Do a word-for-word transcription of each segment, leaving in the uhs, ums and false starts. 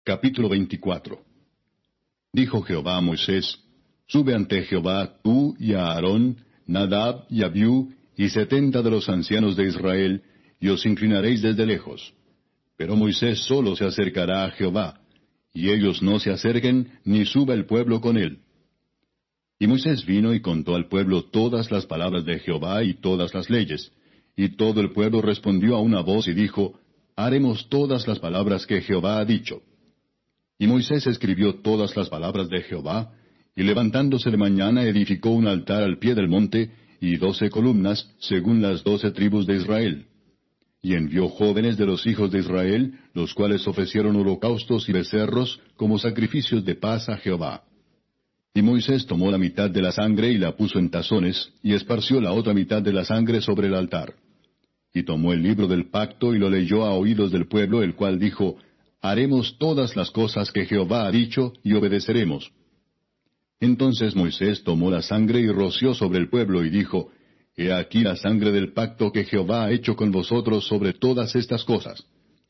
Capítulo veinticuatro. Dijo Jehová a Moisés: Sube ante Jehová tú y a Aarón, Nadab y Abiú, y setenta de los ancianos de Israel, y os inclinaréis desde lejos. Pero Moisés solo se acercará a Jehová, y ellos no se acerquen, ni suba el pueblo con él. Y Moisés vino y contó al pueblo todas las palabras de Jehová y todas las leyes. Y todo el pueblo respondió a una voz y dijo: Haremos todas las palabras que Jehová ha dicho. Y Moisés escribió todas las palabras de Jehová, y levantándose de mañana edificó un altar al pie del monte, y doce columnas, según las doce tribus de Israel. Y envió jóvenes de los hijos de Israel, los cuales ofrecieron holocaustos y becerros como sacrificios de paz a Jehová. Y Moisés tomó la mitad de la sangre y la puso en tazones, y esparció la otra mitad de la sangre sobre el altar. Y tomó el libro del pacto y lo leyó a oídos del pueblo, el cual dijo: Haremos todas las cosas que Jehová ha dicho, y obedeceremos. Entonces Moisés tomó la sangre y roció sobre el pueblo, y dijo: He aquí la sangre del pacto que Jehová ha hecho con vosotros sobre todas estas cosas.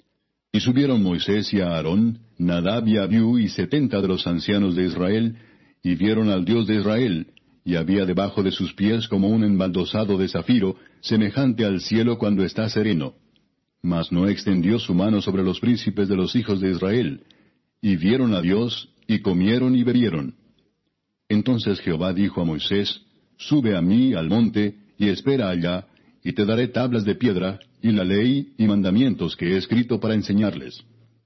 Y subieron Moisés y Aarón, Nadab y Abiú, y setenta de los ancianos de Israel, y vieron al Dios de Israel, y había debajo de sus pies como un embaldosado de zafiro, semejante al cielo cuando está sereno. Mas no extendió su mano sobre los príncipes de los hijos de Israel. Y vieron a Dios, y comieron y bebieron. Entonces Jehová dijo a Moisés: Sube a mí al monte, y espera allá, y te daré tablas de piedra, y la ley y mandamientos que he escrito para enseñarles.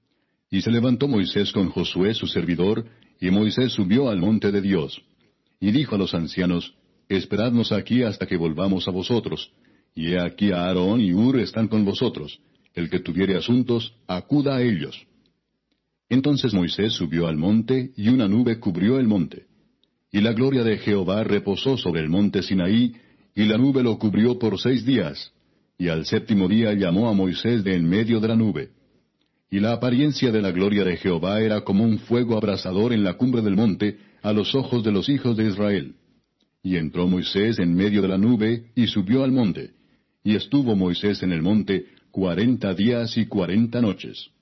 Y se levantó Moisés con Josué su servidor, y Moisés subió al monte de Dios. Y dijo a los ancianos: Esperadnos aquí hasta que volvamos a vosotros. Y he aquí Aarón y Hur están con vosotros. El que tuviere asuntos, acuda a ellos. Entonces Moisés subió al monte, y una nube cubrió el monte. Y la gloria de Jehová reposó sobre el monte Sinaí, y la nube lo cubrió por seis días. Y al séptimo día llamó a Moisés de en medio de la nube. Y la apariencia de la gloria de Jehová era como un fuego abrasador en la cumbre del monte, a los ojos de los hijos de Israel. Y entró Moisés en medio de la nube, y subió al monte. Y estuvo Moisés en el monte cuarenta días y cuarenta noches.